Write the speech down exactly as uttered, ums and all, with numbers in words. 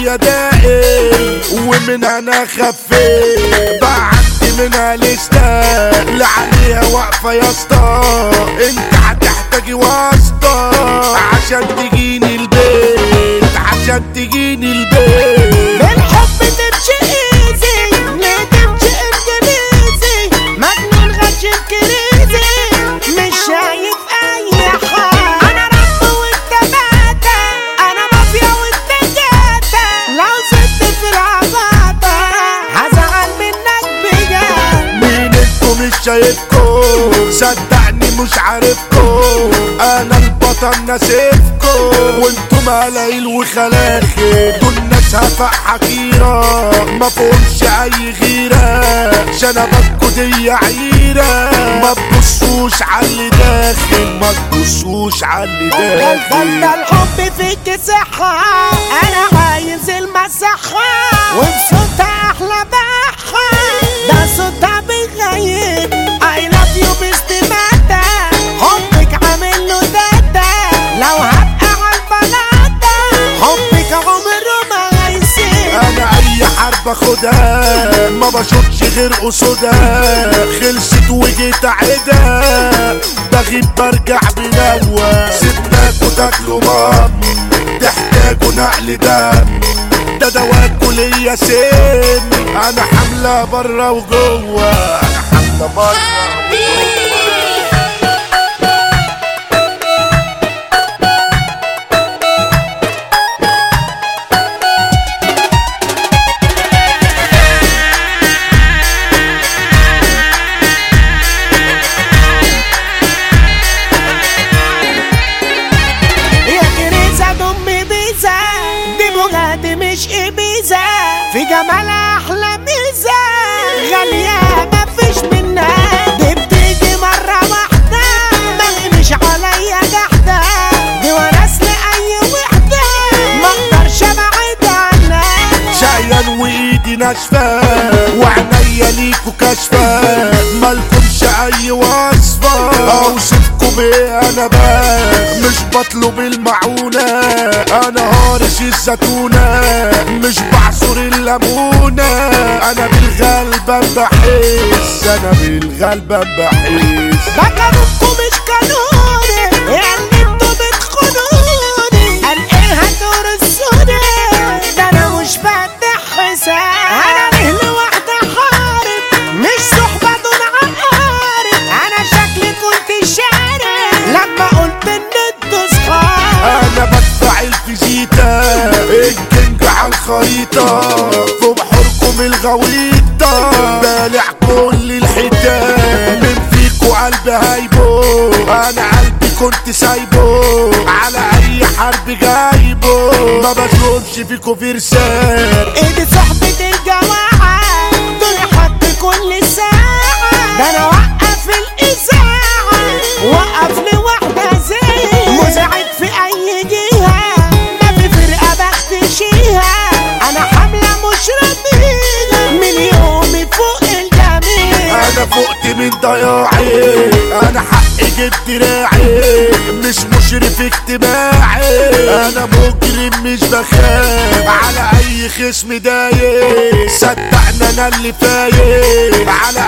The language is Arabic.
عليا داقي ومن انا خفيت بعدي منها لسه اللي عليها واقفة يا اسطى. انت هتحتاجي واسطة عشان تجيني البيت عشان تجيني البيت. بالحب تمشي ايزي ليه تمشي انجليزي مجنون غشيم كريزي مش شايف اي حاجة. انا رب وانت باتا انا مافيا وانت جاتا لو زدت في العباطة هزعل منك بجد. مين انتو مش شايفكو صدقني مش عارفكو انا البطل ناسفكو وانتو ملايل وخلاخي دول ناس هفق حكيرة ما فهمش اي غيرة شنباتكو دي عيرة ما تبصوش عاللي داخل ما تبصوش عاللي داخل. ده الحب فيك صحة انا عايز المسحة وبصوتها احلى بحة ده صوتها بيغيب I love you باستماتة حبك عامل له داتا لو هبقى عالبلاطة حبك عمره ما هيسيب. انا اي حرب اخدها ما بشوفش غير قصودها خلصت وجيت اعيدها بغيب برجع بنوى سيبناكوا تاكلوا مام تحتاجوا نقل دم ده دواكوا ليا سن انا حاملة برا وجوه انا حاملة برا في جمالها احلى ميزة غالية مفيش منها دي بتيجي مرة واحدة ما مش عليا جحدة دي وناس لأي وحدة مقدرش ابعد عنها. شقيان وايدي ناشفة وعنيا ليكوا كاشفة مالكمش اي وصفة اوصفكوا بيه انا بس مش بطلب المعونة انا هارش الزتونة مش بعصر الليمونة انا بالغلبة بحس انا بالغلبة بحس. ده قانونكوا مش قانوني يعني انتوا بتخونوني قال ايه هترسوني ده انا مش فاتح حساب انا ليه لوحدي حارب مش صحبة دون عقارب انا شكلي كنت شارب لما قلت ان انتوا صحاب. انا بدفع الفيزيتا الكينج على الخريطة في بحوركم الغويطة بالع كل الحيتان من فيكو قلبي هايبو انا قلبي كنت سايبه على اي حرب جايبه ما بشوفش فيكو فرسان. ايدي صحبة الجماعة دول حد كل ساعة ده انا وقف الاذاعة وقف لوحدة زي مساعد في اي جهة ما في فرقة بختشيها انا حاملة مش رضيها من يومي فوق الجميع. انا فقت من ضياعي انا حقي جبت دراعي مش مشرف اجتماعي انا مجرم مش بخاف على اي خصم دايق صدقنا انا اللي فايق على